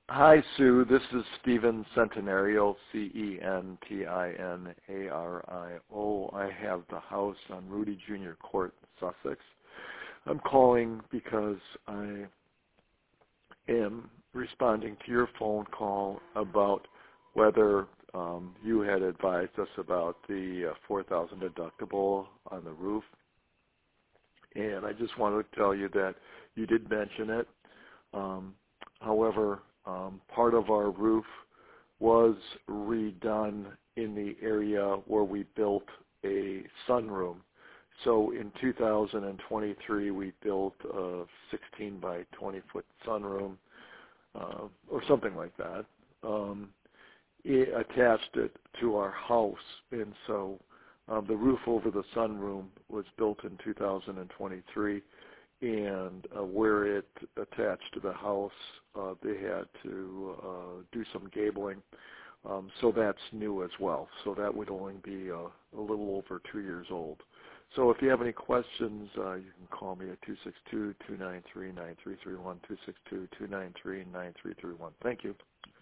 Hi, Sue. This is Stephen Centenario, Centinario. I have the house on Rudy Jr. Court, Sussex. I'm calling because I am responding to your phone call about whether you had advised us about the $4,000 deductible on the roof. And I just wanted to tell you that you did mention it. However, part of our roof was redone in the area where we built a sunroom. So in 2023, we built a 16 by 20 foot sunroom, or something like that. It attached it to our house, and so the roof over the sunroom was built in 2023. And where it attached to the house, they had to do some gabling. So that's new as well. So that would only be a little over 2 years old. So if you have any questions, you can call me at 262-293-9331, 262-293-9331. Thank you.